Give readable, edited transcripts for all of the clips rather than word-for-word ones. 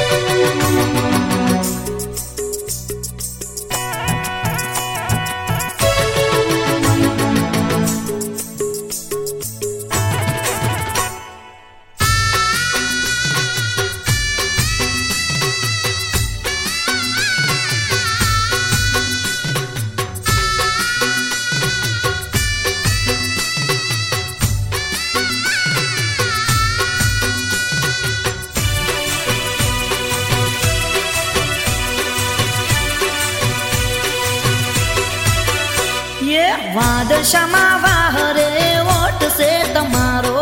વાદશામાં વાહ રે વોટ સે તમારો,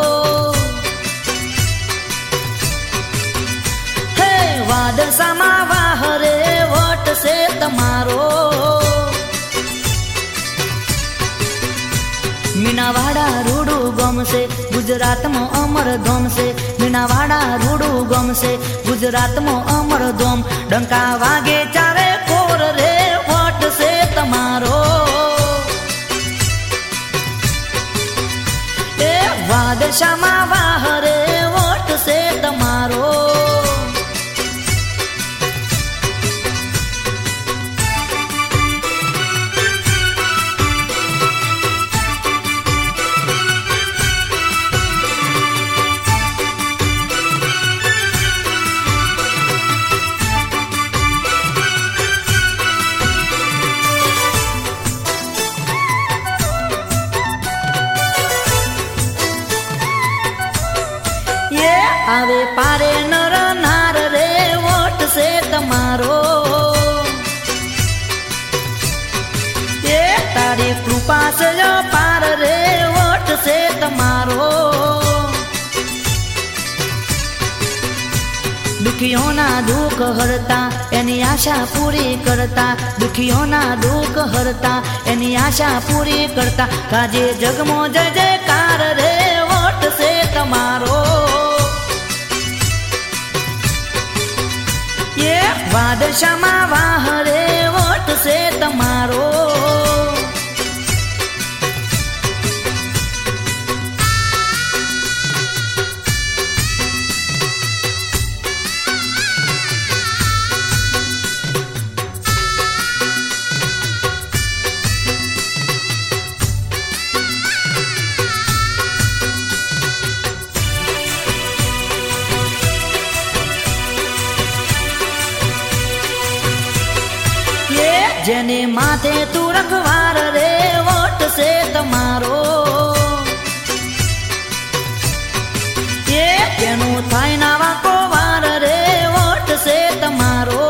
હે વાદશામાં વાહ રે વોટ સે તમારો. મીનાવાડા રૂડું ગમશે ગુજરાતમાં અમર ગમશે, મીનાવાડા રૂડું ગમશે ગુજરાતમાં અમર ધોમ. ડંકા વાગે ચારે કોર રે વોટ સે તમારો. વાદશામાં વાહ રે વોટ સે તમારો. આવે પારે નર નાર રે વોટ સે તમારો. એ તારી કૃપા સે પાર રે વોટ સે તમારો. દુખીઓના દુઃખ હરતા એની આશા પૂરી કરતા, દુખીઓના દુઃખ હરતા એની આશા પૂરી કરતા. કાજે જગમો જય જયકાર રે વોટ સે તમારો. વાદશામાં વાહ રે વોટ સે તમારો. જેને માથે તું રખવાર રે વોટ સે તમારો. એ તેનું થાય ના વાકો વાર રે વોટ સે તમારો.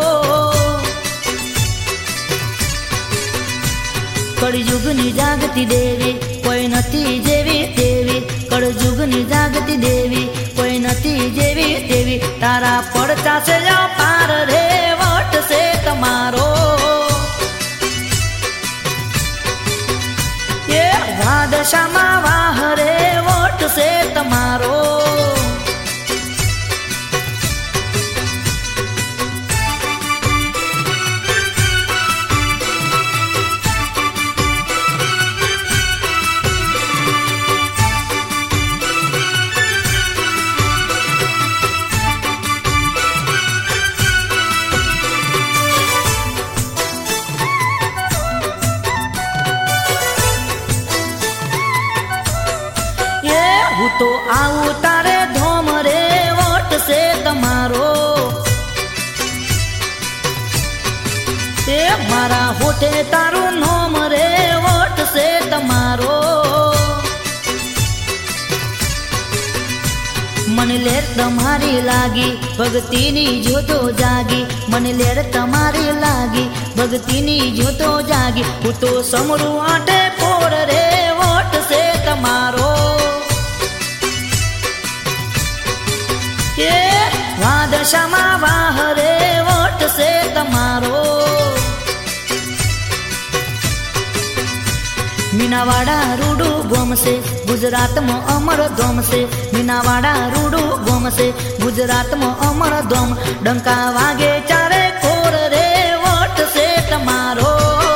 કળયુગની જાગતી દેવી કોઈ નથી જેવી તેવી, કળયુગની જાગતી દેવી કોઈ નથી જેવી તેવી. તારા પડતા છે પાર રે વોટ સે તમારો. વાદશામાં વાહ રે વોટ સે તમારો. હું તો આવું તારે ધોમ રે વોટ સે તમારો. તે મારા હોઠે તારું નોમ રે વોટ સે તમારો. મને લેર તમારી લાગી ભક્તિની જોતો જાગી, મને લેર તમારી લાગી ભક્તિની જોતો જાગી. હું તો સમરું આટે પોર રે વોટ સે તમારો. વાદશામાં વાહ રે વોટ સે તમારો. મીનાવાડા રૂડું ગમશે ગુજરાતમાં અમર ધોમશે, મીનાવાડા રૂડું ગમશે ગુજરાતમાં અમર ધોમ. ડંકા વાગે ચારે કોર રે વોટ સે તમારો.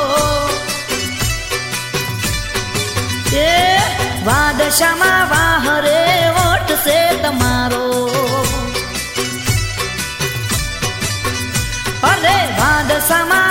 એ વાદશામાં વાહ રે વોટ સે તમારો. સમા